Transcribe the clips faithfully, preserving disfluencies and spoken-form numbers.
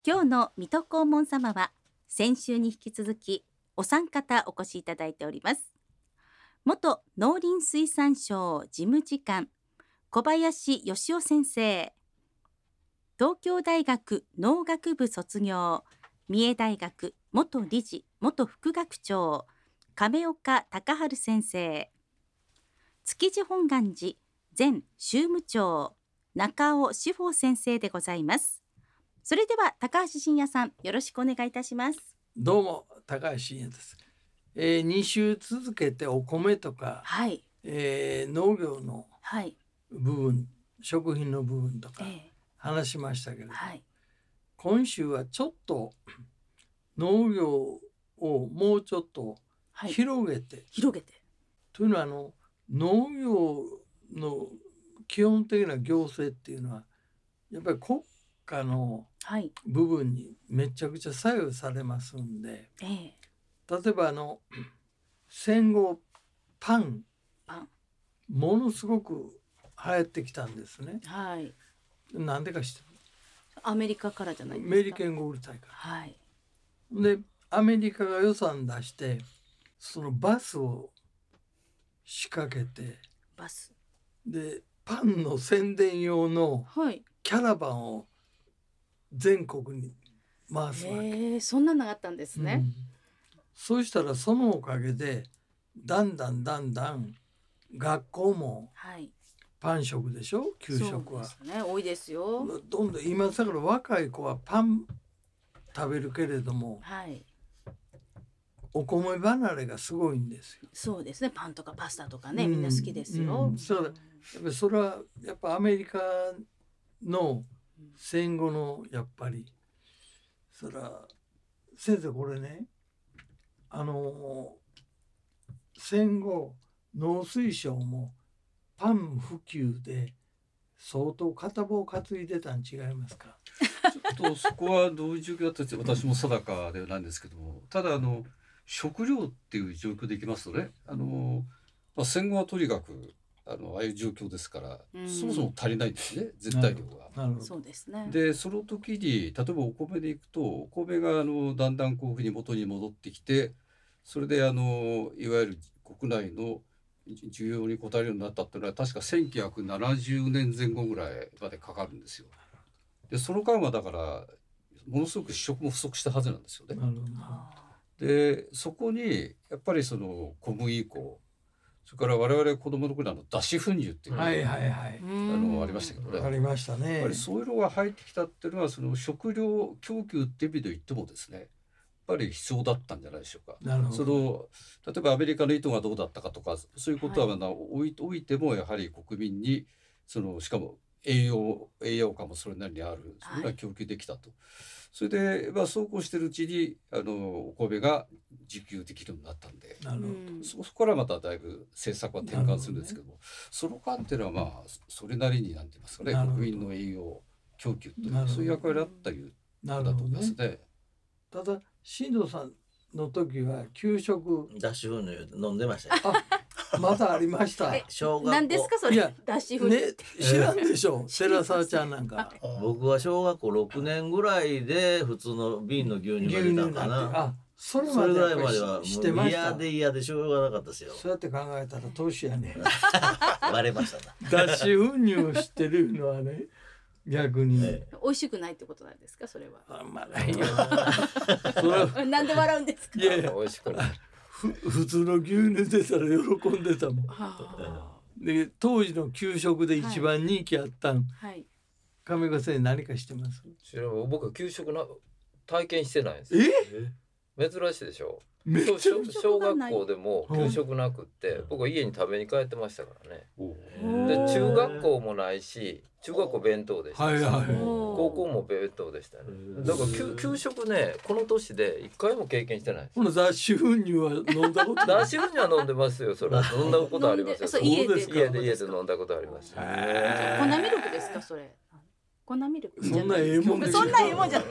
今日の水戸黄門様は先週に引き続きお三方お越しいただいております。元農林水産省事務次官小林義雄先生、東京大学農学部卒業、三重大学元理事元副学長亀岡隆治先生、築地本願寺前宗務長中尾志保先生でございます。それでは高橋真也さん、よろしくお願いいたします。 どうも高橋真也です、えー、に週続けてお米とか、 はいえー、農業の部分、はい、食品の部分とか話しましたけれど、えーはい、今週はちょっと農業をもうちょっと広げて、はい、 広げてというのはあの農業の基本的な行政っていうのはやっぱり国家の部分にめちゃくちゃ左右されますんで、はい、例えばあの戦後パン、パンものすごく流行ってきたんですね、はい、なんでか知ってる？ アメリカからじゃないですか。 アメリカンゴール大会、 はい、 でアメリカが予算出してそのバスを仕掛けて、 バスでパンの宣伝用のキャラバンを全国に回すわけ、 へー、そんなのがあったんですね、うん、 そうしたらそのおかげでだんだんだんだん学校もパン食でしょ、給食は。 そうですね、多いですよ。 どんどん今さから若い子はパン食べるけれども、はい、お米離れがすごいんですよ。 そうですね、パンとかパスタとかね、みんな好きですよ、うんうん、 それやっぱりそれはやっぱアメリカの戦後のやっぱりそら先生これね、あの戦後農水省もパン普及で相当片棒担いでたん違いますか？ ちょっとそこはどういう状況だったか私も定かではないんですけども、ただあの食料っていう状況でいきますとね、あの、まあ、戦後はとにかくあのああいう状況ですから、うん、そもそも足りないんですね、絶対量が。 そうですね。 でその時に例えばお米でいくと、お米があのだんだんこういうふうに元に戻ってきて、それであのいわゆる国内の需要に応えるようになったっていうのは確かせんきゅうひゃくななじゅうねんぜん後ぐらいまでかかるんですよ。でその間はだからものすごく食も不足したはずなんですよね。でそこにやっぱりその小麦粉、それから我々子供の頃の脱脂粉乳っていうのが、はいはいはい、あのありましたけどね。 ありましたね。 やっぱりそういうのが入ってきたっていうのはその食料供給っていう意味で言ってもですね、やっぱり必要だったんじゃないでしょうか。なるほど。その例えばアメリカの意図がどうだったかとかそういうことはまだ置い、はい、置いてもやはり国民にそのしかも栄養栄養価もそれなりにある、それが供給できたと、はい、それで、まあ、そうこうしてるうちにあのお米が自給できるようになったんで、なるほど、そこからまただいぶ政策は転換するんですけども、ね、その間っていうのはまあそれなりになんて言いますかね、国民の栄養供給というそういう役割だったりだと思いますね。 ただ新藤さんの時は給食脱脂粉乳飲んでましたよ。 あ、まだありました。 小学校何ですかそれ？脱脂粉乳、 ね、知らんでしょ寺澤ちゃんなんか。 僕は小学校ろくねんぐらいで普通の瓶の牛乳が出たんかな。あ、 それそれぐらいまではもう嫌で嫌でしょうがなかったですよ。 そうやって考えたら年やね。 バレましたな。脱脂粉乳を知ってるのはね、逆に、 ええ、美味しくないってことなんですかそれは。 あんまないよ。 なんで笑うんですか？ いやいや、美味しくない。普通の牛乳出たら喜んでたもん。で当時の給食で一番人気あったん、はい、亀岡先生何かしてます？ 僕は給食な体験してないんです。え？珍しいでしょ。小, 小学校でも給食なくって、うん、僕は家に食べに帰ってましたからね。で中学校もないし、中学校弁当でしたし、はいはい、高校も弁当でしたね。だから 給, 給食ね、この年で一回も経験してないです。 この脱脂粉乳は飲んだこと脱脂粉乳は飲んでますよ。それ飲んだことありますよ。 そう家で家で家で飲んだことあります。 粉ミルクですかそれ？粉ミルクそんなええもんそんなええもんじゃない。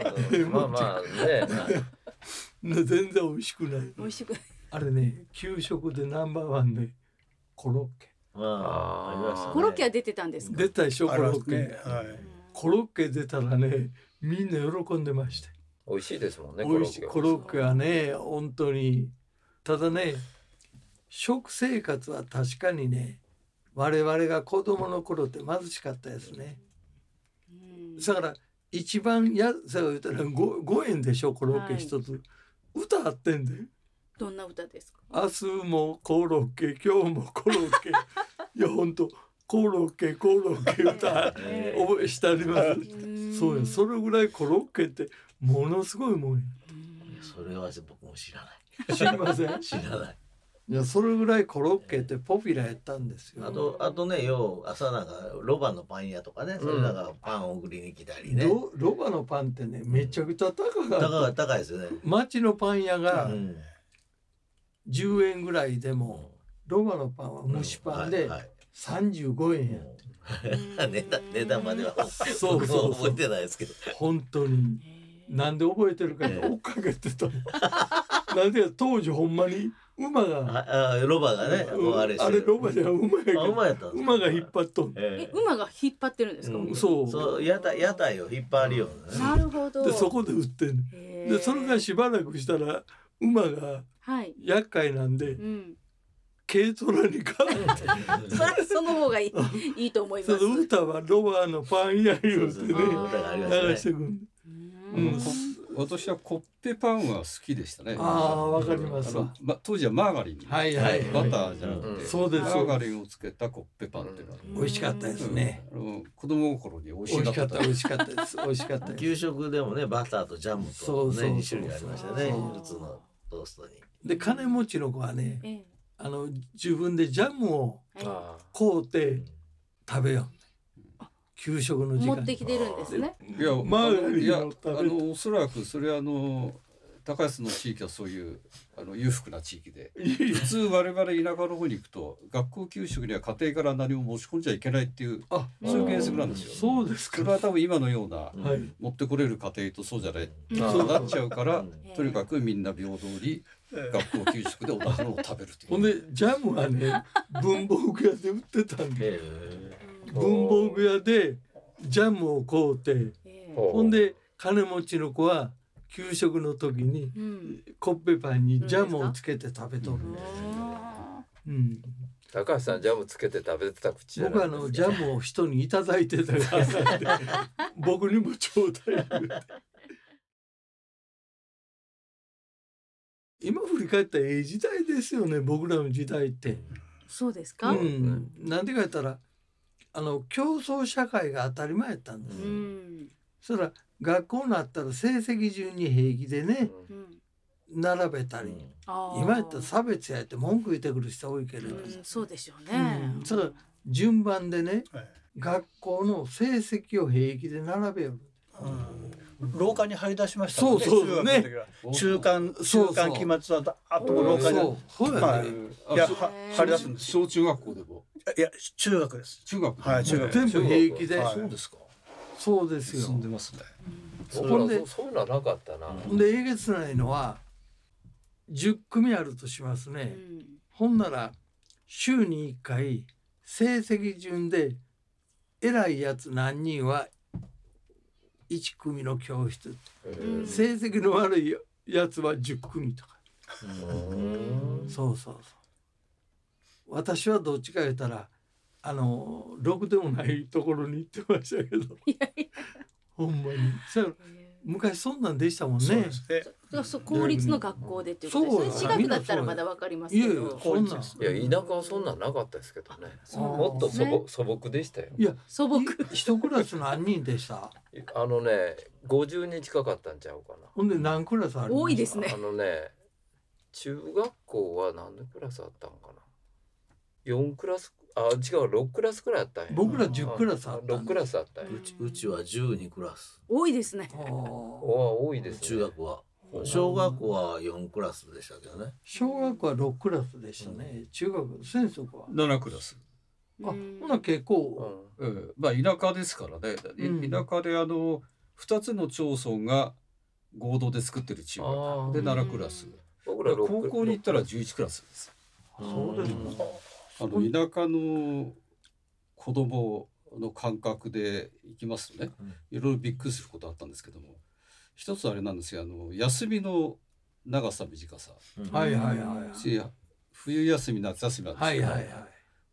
まあまあね。 全然美味しくない。 美味しくない。 あれね、給食でナンバーワンでコロッケ。 ああ、コロッケは出てたんですか？ 出たでしょコロッケ、ね、はい、コロッケ出たらね、 みんな喜んでまして。 美味しいですもんね。 美味しいコロッケはね、本当に。ただね、食生活は確かにね、我々が子供の頃って貧しかったですね。だから一番安さを言ったら 5, ごえんでしょ、コロッケ一つ、はい、歌あってんで。 どんな歌ですか？ 明日もコロッケ、今日もコロッケ。いや本当コロッケコロッケ歌覚えしてあります。そうや、それぐらいコロッケってものすごいもんや。 それは僕も知らない。 知りません。 知らない。 いや、それぐらいコロッケってポピュラーやったんですよ。 あとあとね、よう朝なんかロバのパン屋とかね、それなんかパンを送りに来たりね。 ロ, ロバのパンってね、めちゃくちゃ高かった。 高い高いですよね。 町のパン屋がじゅうえんぐらいでも、うん、ロバのパンは蒸しパンでさんじゅうごえんやって。 うん、値段値段まではそうそう覚えてないですけど。 本当になんで覚えてるかって追っかけてた。なんで当時ほんまに。馬がああロバがね、 うん、あれあれロバじゃ馬やけど、 馬やったんですか。 馬が引っ張っとん、 えー、馬が引っ張ってるんですか？ うん、そうそう屋台屋台を引っ張るような、ね、なるほど。 でそこで売ってんの。でそれがしばらくしたら馬が厄介なんで、はい、うん、軽トラに変わってそれその方がいいいいと思います。 その歌はロバのパン屋言うてね流してくる。 うん、私はコッペパンは好きでしたね。 ああ、わかりますわ。 ま、当時はマーガリン、 はいはい、 バターじゃなくて、うん、 そうです。 マーガリンをつけたコッペパンっていうのは、 うん、美味しかったですね。 うん、あの子供心に美味しかった。 美味しかったです。美味しかったです。 給食でもね、バターとジャムとねに種類ありましたね。普通のトーストに。 で金持ちの子はね、ええ、あの自分でジャムを買うて食べよう。給食の時間持ってきてるんですね。 いや、まあ、いや、あのおそらくそれはあの高安の地域はそういうあの裕福な地域で、普通我々田舎の方に行くと学校給食には家庭から何も持ち込んじゃいけないっていう、あ、そういう原則なんですよ。 そうですか。 それは多分今のような、はい、持ってこれる家庭とそうじゃない、うん、そうなっちゃうから、とにかくみんな平等に学校給食で同じのを食べるという。 ほんでジャムはね、文房具屋で売ってたんで、文房具屋でジャムを買うて、ほんで金持ちの子は給食の時に、うん、コッペパンにジャムをつけて食べとるんです。うん、 高橋さんジャムつけて食べてた口じゃないですか。 僕はあのジャムを人にいただいてたから僕にもちょうだい言うて。今振り返ったらええ時代ですよね、僕らの時代って。 そうですか。 うん、なんでか言ったらあの競争社会が当たり前やったんです。うん、そしたら学校になったら成績順に平気でね、うん、並べたり、うん、今やったら差別やって文句言ってくる人多いけれど、うん、 そうでしょうね。 うん、それ順番でね、はい、学校の成績を平気で並べよる。 うん、廊下に張り出しましたもんね。そうそうね。 中間中間期末はあと廊下にそうやね。 いや張り出すんです。 小中学校でも。 いや中学です。 中学。 はい、中学。 全部平気で。 そうですか。 そうですよ。 進んでますね。 ほんでそういうのはなかったな。 でえげつないのはじゅっ組あるとしますね。ほんなら週にいっかい成績順で偉いやつ何人はいち組の教室、成績の悪いやつはじゅっ組とか。そうそうそう。私はどっちか言ったらあのろくでもないところに行ってましたけどほんまに昔そんなんでしたもんね。そうですね。そう公立の学校でっていうことですね。私学だったらまだわかりますけど。いやいやそんなんいや田舎はそんなんなかったですけどね。もっと素朴素朴でしたよ。 いや素朴。 一クラス何人でした？ あのねごじゅうにん近かったんちゃうかな。 ほんで何クラスありました？ 多いですね。 あのね中学校は何のクラスあったんかな。よんクラスあ違うろくクラスくらいあったんや。 僕らじゅっクラスあった。 ろくクラスあったんや。 うちうちはじゅうにクラス。 多いですね。 お多いですね。 中学は。小学校はよんクラスでしたけどね。 小学校はろくクラスでしたね。中学先生はななクラス。 あ、ほな結構。 うん、まあ田舎ですからね。田舎であのふたつの町村が合同で作ってる中学でななクラス。僕ら高校に行ったらじゅういちクラスです。 そうですか。 あの田舎の子供の感覚でいきますとね、いろいろびっくりすることあったんですけども、一つあれなんですよ、あの休みの長さ短さ、 はいはいはい、 冬休み夏休みなんですけど、はいはいはい、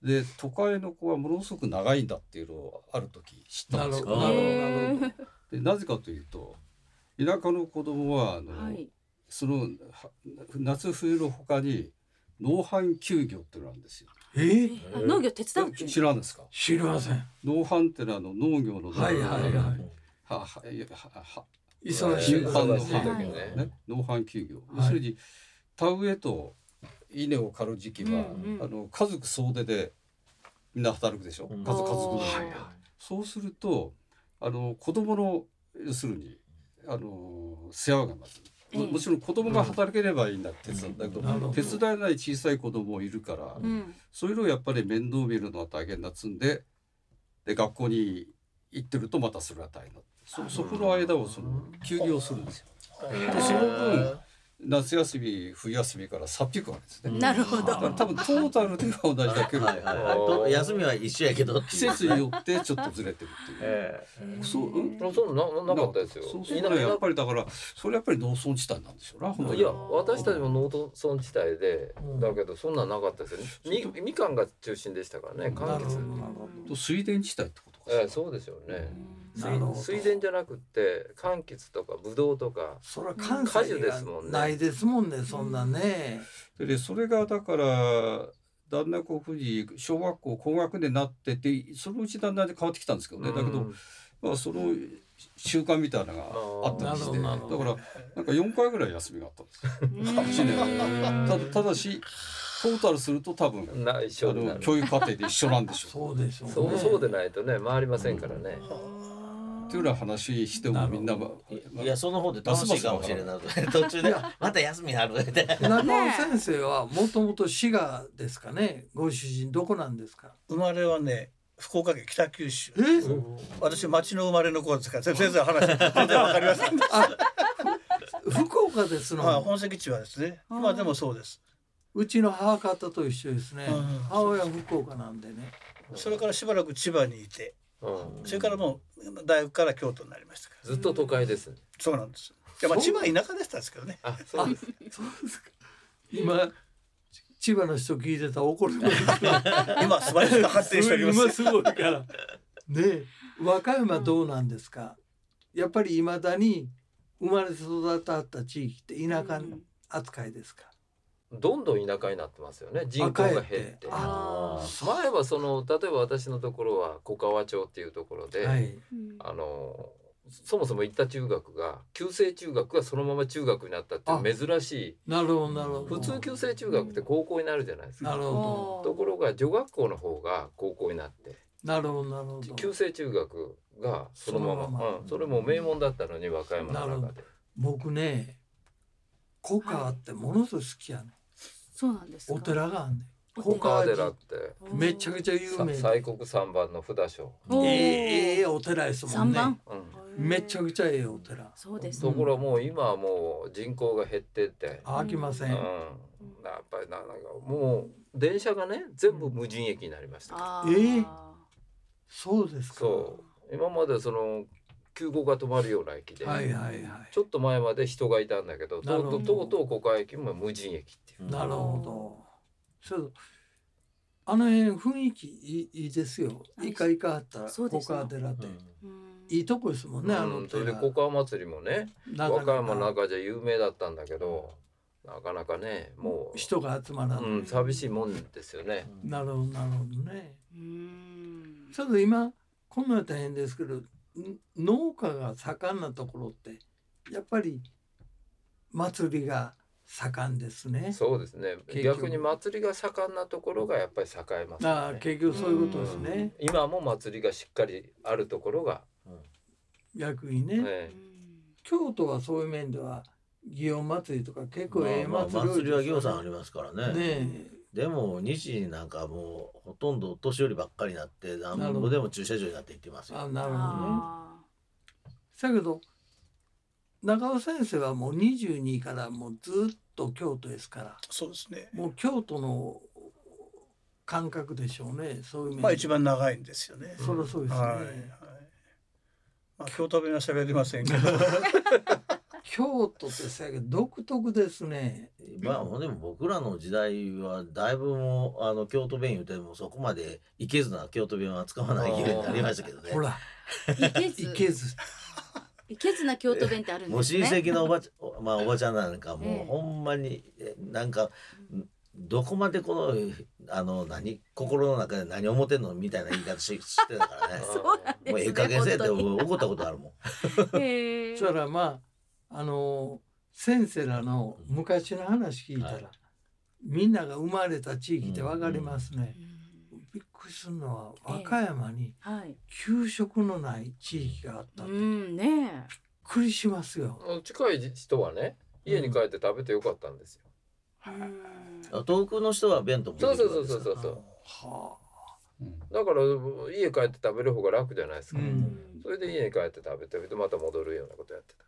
で都会の子はものすごく長いんだっていうのをある時知ったんですよ。なるほど。でなぜかというと、田舎の子供はあの、はい、その夏冬の他に農繁休業っていうのがあるんですよ。 えー、農業手伝うって知らんですか？ 知りません。 農繁ってのはあの農業の農業、はいはいはい、ははは忙しい頻繁の繁ね、農繁休業、要するに田植えと稲を刈る時期は、うんうん、あの家族総出でみんな働くでしょ、うん、家族家族で、はいはい、そうするとあの子供の要するにあの世話がまず、えー、もちろん子供が働ければいいんだって手伝うんだけど、うん、手伝えない小さい子供もいるから、うん、そういうのをやっぱり面倒見るのは大変なつんで、で学校に行ってるとまたそれは大変だ、そ, そこの間をその休業するんですよ。でその分夏休み冬休みから差っ引くわけですね。 なるほど。 多分トータルでは同じだけど、はいはいはい、休みは一緒やけど季節によってちょっとずれてるっていう。 えー、そう、うん、そうななかったですよ。 そうそうね、やっぱりだからそれやっぱり農村地帯なんでしょうな。本当にいや私たちも農村地帯で、うん、だけどそんなんなかったですよね。みみかんが中心でしたからね。柑橘。 と水田地帯ってことか。 えー、そうですよね。水田じゃなくて柑橘とかブドウとかそれは関西ですもんね。ないですもんね、そんなね。 でそれがだからだんだんこういうふうに小学校高学年になってて、そのうちだんだん変わってきたんですけどね、うん、だけど、まあ、その習慣みたいなのがあったりして、だからなんかよんかいぐらい休みがあったんですよいちねんただ、ただしトータルすると多分あの教育課程で一緒なんでしょう。 そうでしょうね。 そう、そうでないとね回りませんからね、 うん、っていうような話してもみんな、まあ、いやその方で楽しいかもしれない途中でまた休みあるって中尾先生はもともと滋賀ですかね。ご出身どこなんですか？ 生まれはね福岡県北九州。えー、私町の生まれの子ですから全然話全然わかりません福岡ですの、 まあ、本籍地はですね。まあでもそうです。 うちの母方と一緒ですね。母親は福岡なんでね。 それからしばらく千葉にいて、うん、それからもう大学から京都になりましたから。 ずっと都会ですね。 そうなんです。いやまあ千葉田舎でしたんですけどね。 あ、そうです。 そうですか。今千葉の人聞いてたら怒る今素晴らしく発展しております。 今すごいからね。和歌山どうなんですか？やっぱり未だに生まれ育った地域って田舎扱いですか？ どんどん田舎になってますよね。人口が減って。ああ前はその例えば私のところは小川町っていうところで、はい、あのそもそも行った中学が旧制中学がそのまま中学になったっていう珍しい。 なるほどなるほど。 普通旧制中学って高校になるじゃないですか。 なるほど。ところが女学校の方が高校になって。 なるほどなるほど。 旧制中学がそのまま、そ, ままうん、それも名門だったのに和歌山の中で。 僕ね古川ってものすごい好きやね。 そうなんですか。 お寺があんねん。 古川寺ってめちゃくちゃ有名。 西国三番の札所。 ええええお寺ですもんね。 三番。 うん、めちゃくちゃええお寺。 そうです。 ところもう今はもう人口が減ってて。 飽きません。うん。やっぱりななんかもう電車がね全部無人駅になりました。 ええー。そうですか。 そう。今までその急行が止まるような駅で、はいはいはい、ちょっと前まで人がいたんだけど、とうとうとうとう小川駅も無人駅っていう。 なるほど。そうあの辺雰囲気いい、いいですよ。いかいかあった小川寺って、うん、いいとこですもんね。うん、あのそれで小川祭りもね、和歌山の中じゃ有名だったんだけど、なかなかねもう人が集まらない、 うん、寂しいもんですよね。 なるほどなるほどね。うん。ちょっと今こんな大変ですけど。農家が盛んなところってやっぱり祭りが盛んですね。 そうですね。逆に祭りが盛んなところがやっぱり栄えますね。 ああ、結局そういうことですね。 今も祭りがしっかりあるところが、うん、 逆にね、ね。京都はそういう面では祇園祭りとか結構ええ祭り、 まあまあ、祭りは行さんありますからね。ねでも日なんかもうほとんどお年寄りばっかりになってなんぼでも駐車場になっていってますよ。 あ、なるほどね。だけど中尾先生はもうにじゅうにからもうずっと京都ですから。 そうですね。 もう京都の感覚でしょうね。そういうまあ一番長いんですよね。 そりゃそうですね。 はいはい、まあ京都弁は喋りませんけど京都ってさ独特ですね。 まあでも僕らの時代はだいぶもうあの京都弁言うてもそこまでいけずな京都弁は使わないようになりましたけどね。 ほらいけずいけずいけずな京都弁ってあるんもうですね。 親戚のおばちゃん、まあおばちゃんなんかもう、 ええほんまにえなんかどこまでこのあの何心の中で何思ってんのみたいな言い方ししてたからね。 そうなんですね。 もうええ加減せえって本当に怒ったことあるもん。 へえそしたらまああの先生らの昔の話聞いたら、 はいみんなが生まれた地域で分かりますね。びっくりするのは和歌山にはい。 給食のない地域があったって、 うびっんねくりしますよ。 近い人はね家に帰って食べてよかったんですよ。 え。うん遠くの人は弁当もそうそう出てくるんですか。 そうそうそう。 はだから家帰って食べる方が楽じゃないですあ、うか。 ん、 それで家に帰って食べてでまた戻るようなことやってた。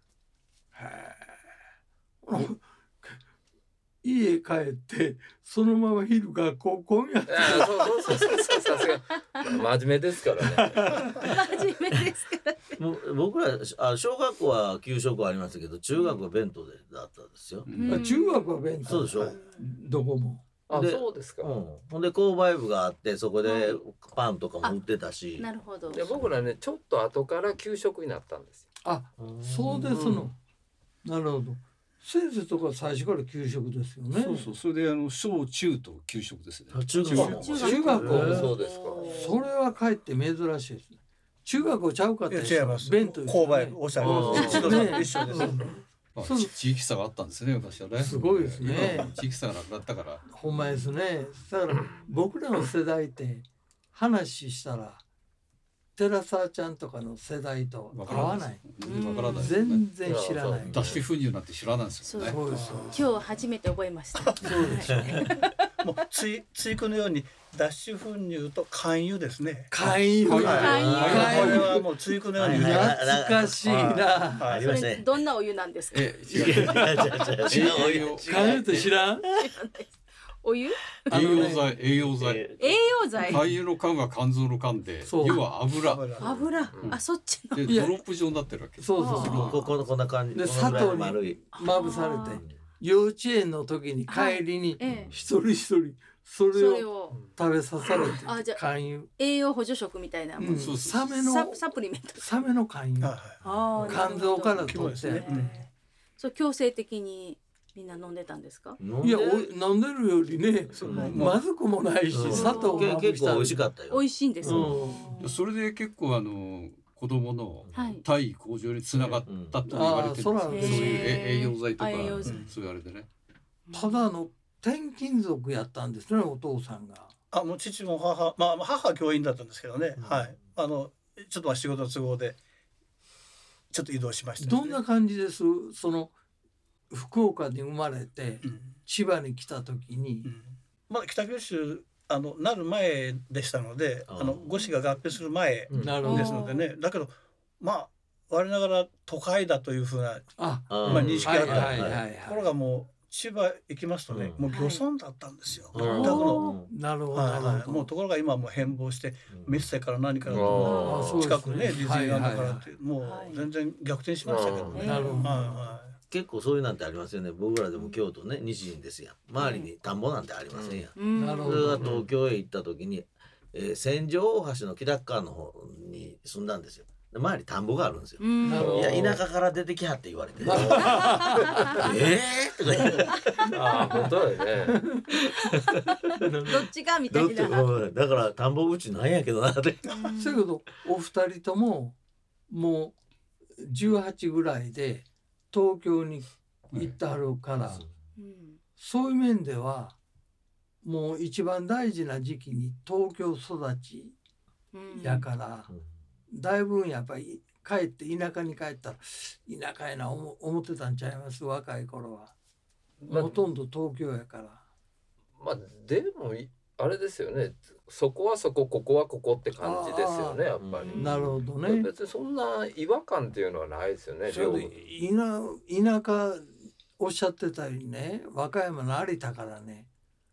へえ。家帰ってそのまま昼学校今夜。 ああそうそうそうそうさすが真面目ですからね。 真面目ですからね。 もう僕らあ小学校は給食はありましたけど中学は弁当でだったんですよ。 うん中学は弁当そうでしょ。 どこも。 あでそうですか。 うん、ほんで購買部があってそこではいパンとかも売ってたし、 なるほど。 で僕らねちょっと後から給食になったんですよ。 あ、そうですの。なるほど。先生とか最初から給食ですよね。 そうそう、それであの小中と給食ですね。 中学校も中中学校へえそうですか。 それはかえって珍しいですね。中学校ちゃうかったいや違います。 弁当ですよね購買部おっしゃるあー一度さんね一緒です。 まあそうち地域差があったんですね昔はね。 すごいですね今は地域差がなくなったから。 ほんまですね。だから僕らの世代って話したら寺澤ちゃんとかの世代と合わない。 全然わからないですね。 全然知らない。 脱脂粉乳なんて知らないですよね。 そうですそうです。 今日初めて覚えました。 そうでしょう。 もうつい追句のように脱脂粉乳と肝油ですね。 勧誘。 はいはいこれはもう追句のようにはいね。 懐かしいな。 はいそありましたね。 れどんなお湯なんですか。 え違う。 違う違う違う違う勧誘って知らん？ お湯？ 栄養剤栄養剤。 栄養剤。 肝油の肝が肝臓の肝で、 そう要は油油。 うんあ、そっちの。 でいやドロップ状になってるわけ。 そうそうそう。 ここのこんな感じでこのぐらい砂糖に丸いまぶされて幼稚園の時に帰りにええ一人一人そそれをれを食べさされてあじゃあ勧誘。 栄養補助食みたいなもうんの。 そうそうサメのササプリメント。 サメの勧誘。 はいああ。 肝臓から取っそうですねて。 ええそう強制的にみんな飲んでたんですか。 飲んでいやお飲んでるよりねそうまずくもないしうん砂糖をけまぶ結構美したり味しかったよ。 美味しいんですよ。 うんそれで結構あの子供のはい。 体位向上につながったと言われてるんですよ。 うんあーそういうそうなんですねえ栄養剤とかあ栄養剤そういうあれでね。 ただの転勤族やったんですねお父さんが。 あもう父も母まあ母は教員だったんですけどね。 うんはい。あのちょっとまあ仕事の都合でちょっと移動しましたですね。 どんな感じですその福岡に生まれてうん千葉に来た時にうんまだ北九州あのなる前でしたので、 あーあの五市が合併する前うんなるほどですのでね。だけどまあ我ながら都会だというふうなああーまあ認識あったはいはいはいはいところがもう千葉行きますとね、 うんもう漁村だったんですよ。 うん全くの。 なるほどはいなるほど。 はいもうところが今はもう変貌してメッセから何からあとーそうですね近くねディズニーランドからってもうはい全然逆転しましたけどね。 うんなるほどはいは結構そういうなんてありますよね。僕らでも京都ね西陣ですやん。周りに田んぼなんてありませんやん。 うんなるほどそれが東京へ行った時に、えー、千住大橋の北側の方に住んだんですよ。で周り田んぼがあるんですよ。 うんなるほどいや田舎から出てきはって言われて。えなるーとか言ってああ本当だよね。 どっちがみただっていな。 うんだから田んぼうちなんやけどなって。 うんせやけどお二人とももうじゅうはちぐらいで東京に行ってはるから、 うんそういう面ではもう一番大事な時期に東京育ちうんやから、だいぶやっぱり帰って田舎に帰ったら田舎やな思思ってたんちゃいます若い頃は、 まあほとんど東京やから。 まあでもいあれですよね。そこはそこここはここって感じですよねやっぱり。 うんなるほどね。 別にそんな違和感っていうのはないですよね。 それ両で田田舎おっしゃってたようにね和歌山の有田からね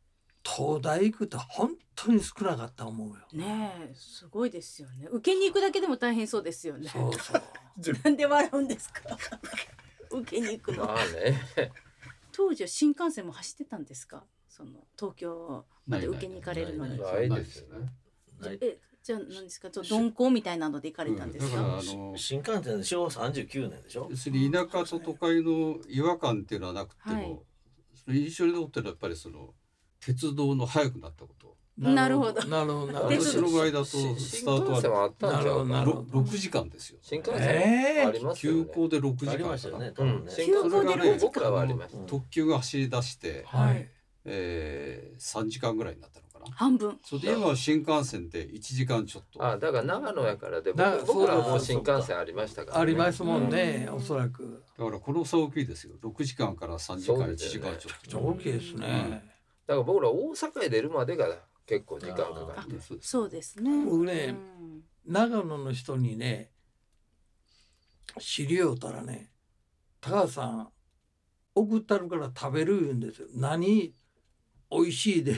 東大行くと本当に少なかった思うよ。 ねえ、すごいですよね。受けに行くだけでも大変そうですよね。 そうそう。 なんで笑うんですか。受けに行くの。 まあね。 当時は新幹線も走ってたんですか。その東京まで受けに行かれるのに。 ないですよね。 え、じゃあ何ですか。ちょっと鈍行みたいなので行かれたんですか。 うん、あの新幹線でしょうさんじゅうきゅうねんでしょ。 要するに田舎と都会の違和感っていうのはなくても、はい、それ印象に残ってるのはやっぱりその鉄道の速くなったこと。 なるほど。 なるほど。 私の場合だとスタートはろくじかんですよ。 新幹線ありますよね。 急行でろくじかん。ありましたよね。 急行でろくじかん。 ありました。 特急が走り出して、 はい、 えー、さんじかんぐらいになったのかな。 半分。 それで今新幹線でいちじかんちょっと。 あ、だから長野やからで僕らはもう新幹線ありましたからね。 ありますもんね、おそらく。 だからこの差大きいですよ。ろくじかんからさんじかん、いちじかんちょっと。 大きいですね。 だから僕ら大阪へ出るまでが結構時間かかって。 そうですね。 僕ね、長野の人にね、知り合うたらね、高橋さん送ったるから食べる言うんですよ。何美味しいで。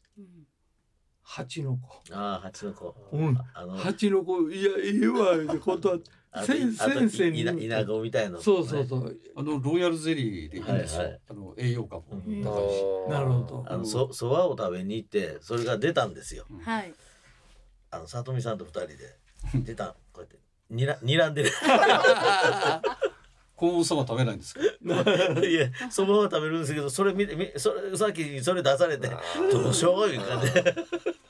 蜂の子。 ああ、蜂の子。 うん。あの蜂の子、いや、いいわって断って。先生に稲子みたいな。 そうそうそう。 あのロイヤルゼリーでいいんですよ。あの栄養価も高いし。 なるほど。 あのそそばを食べに行ってそれが出たんですよ。 はい。 あの里見さんと二人で出たこうやってにら睨んでる。 高温そば食べないんですか。 いや、そばは食べるんですけど、それ見て、それさっきそれ出されてどうしよういう感じで。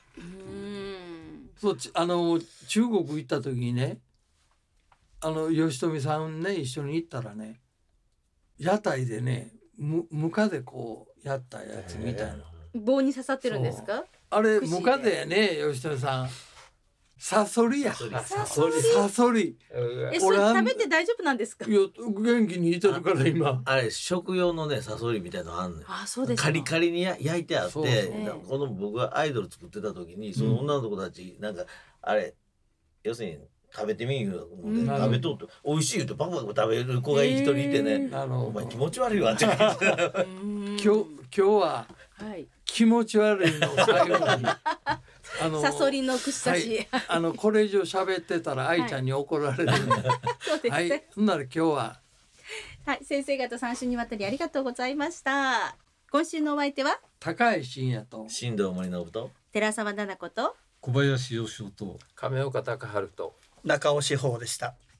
そう、あの中国行った時にね、あの吉富さんね一緒に行ったらね、屋台でね、むむかでこうやったやつみたいな。 棒に刺さってるんですか。 あれむかでやね、吉富さん。サソリや。 サソリ。 サソリ。 え、それ食べて大丈夫なんですか。 いや、元気にいてるから今。 あれ食用のねサソリみたいなのあんねん。 あ、そうです。 カリカリに焼いてあって、この僕がアイドル作ってた時にその女の子たちなんかあれ要するに食べてみるので食べとって美味しい言うてパクパク食べる子が一人いてね、お前気持ち悪いわって言って。 今日今日は気持ち悪いの最後に。 あのサソリの串刺し、 はい、あのこれ以上喋ってたら愛ちゃんに怒られるんで、はい、 そうですね。はい、 ほんなら今日は、 はい、先生方さん週にわたりありがとうございました。今週のお相手は高橋真也と新藤森信と寺澤奈々子と小林義雄と亀岡隆治と中尾志保でした。